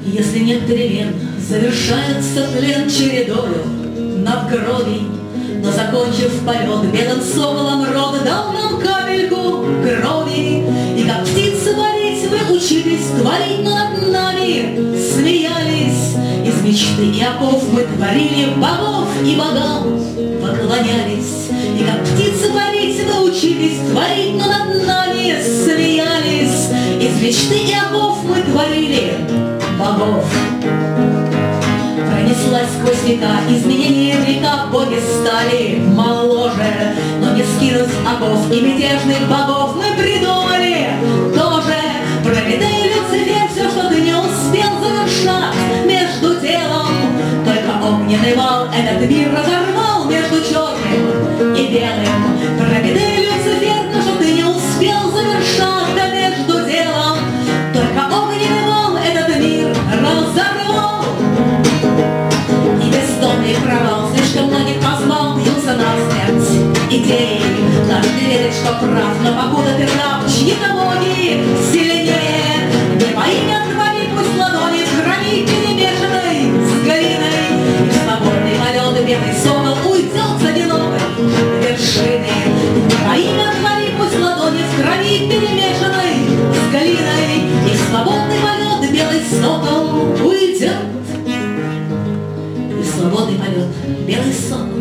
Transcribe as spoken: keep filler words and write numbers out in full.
Если нет перемен, завершается тлен чередою надгробий, но, закончив полет, белым соколом рот дал нам капельку крови. И как птицы парить мы учились творить, но над нами смеялись. Из мечты и оков мы творили богов и богам поклонялись. И как птицы парить мы учились творить, но над нами смеялись. Из мечты и оков мы творили богов. Пронеслась сквозь века изменения века, боги стали моложе, но не скинуть оков и мятежных богов мы придумали тоже. Прометей, Люцифер, все, что ты не успел завершать между делом, только огненный вал этот мир разорвал между черным и белым. Прометей, Люцифер, то, что ты не успел завершать да между делом, только огненный вал этот мир разорвал. И бездонный провал слишком многих позвал, бьются насмерть идеи. Каждый верит, что прав, но покуда ты раб, чьи-то боги сильнее. Не во имя твори, пусть ладони в крови перемешанной с глиной. И свободный полет белый сокол уйдет с одинокой вершины. Не во имя твори, пусть ладони в крови перемешанной с глиной. И свободный полет белый сокол уйдет. Свободный полет белый сокол